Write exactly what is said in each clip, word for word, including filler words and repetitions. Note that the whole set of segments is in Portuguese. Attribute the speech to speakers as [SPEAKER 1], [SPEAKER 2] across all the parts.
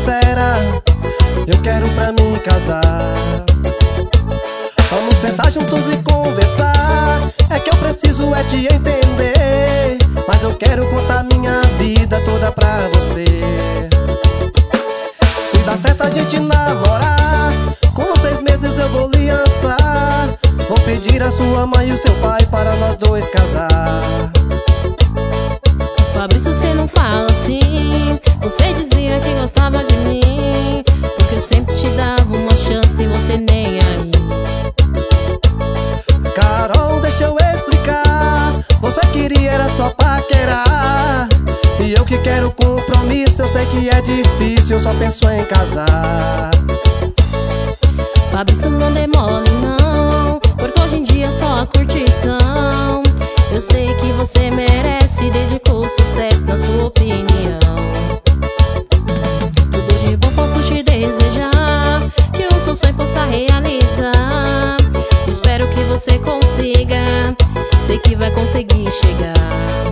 [SPEAKER 1] sincera, eu quero pra mim casar. Vamos sentar juntos e conversar. É que eu preciso é te entender, mas eu quero contar minha vida toda pra você. Se dá certo a gente namorar, com seis meses eu vou lhe ansar. Vou pedir a sua mãe e o seu pai para nós dois casar.
[SPEAKER 2] Fabrício, você não fala assim. Você dizia que gostava de mim, porque eu sempre te dava uma chance e você nem aí.
[SPEAKER 1] Carol, deixa eu explicar. Você queria era só paquerar, e eu que quero compromisso. Eu sei que é difícil, eu só penso em casar.
[SPEAKER 2] Fabrício, não demole não, porque hoje em dia é só a curtição. Eu sei que você merece, dedicou sucesso na sua opinião. Tudo de bom posso te desejar, que o seu sonho possa realizar. Espero que você consiga, sei que vai conseguir chegar.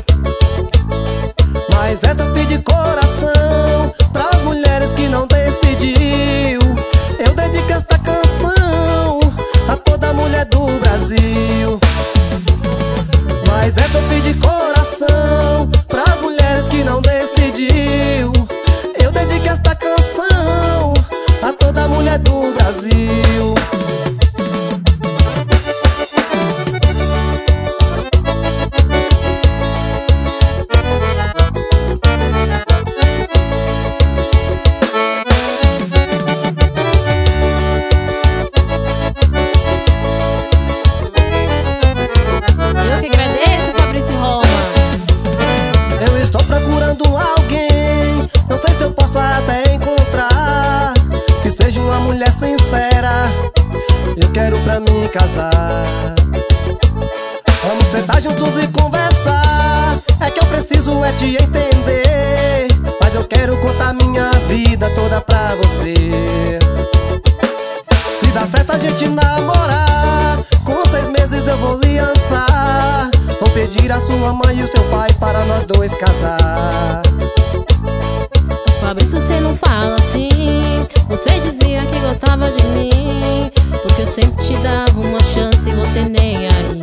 [SPEAKER 1] Mas essa eu fiz de coração pras mulheres que não decidiu. Eu dedico esta canção a toda mulher do Brasil. Mas essa eu fiz de coração pras mulheres que não decidiu. Eu dedico esta canção a toda mulher do Brasil. Procurando alguém, não sei se eu posso até encontrar, que seja uma mulher sincera, eu quero pra mim casar. Vamos sentar juntos e conversar. É que eu preciso é te entender, mas eu quero contar minha vida toda pra você. Se dá certo a gente namorar, com seis meses eu vou lhe ansar. Vou pedir a sua mãe e o seu pai para nós dois casar.
[SPEAKER 2] Fabrício, você não fala assim. Você dizia que gostava de mim, porque eu sempre te dava uma chance e você nem aí.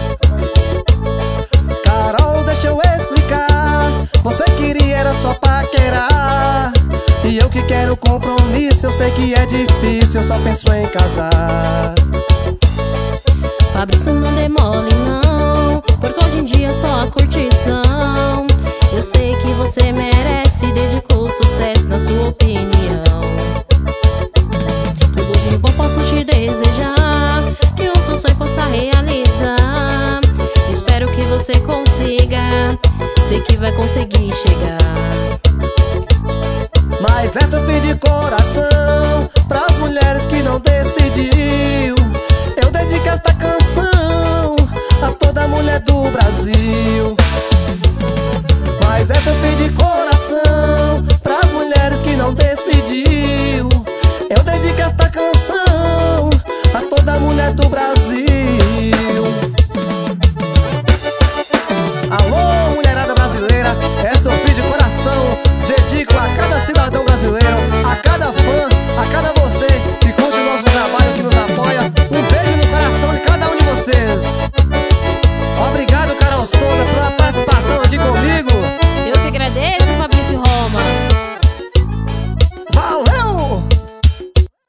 [SPEAKER 1] Carol, deixa eu explicar. Você queria era só paquerar, e eu que quero compromisso. Eu sei que é difícil, eu só penso em casar.
[SPEAKER 2] Fabrício, não demole não, porque hoje em dia é só a curtição. Eu sei que você merece, dedicou sucesso na sua opinião. Tudo de bom posso te desejar, que o seu sonho possa realizar. Espero que você consiga, sei que vai conseguir chegar.
[SPEAKER 1] Mas essa eu fiz de coração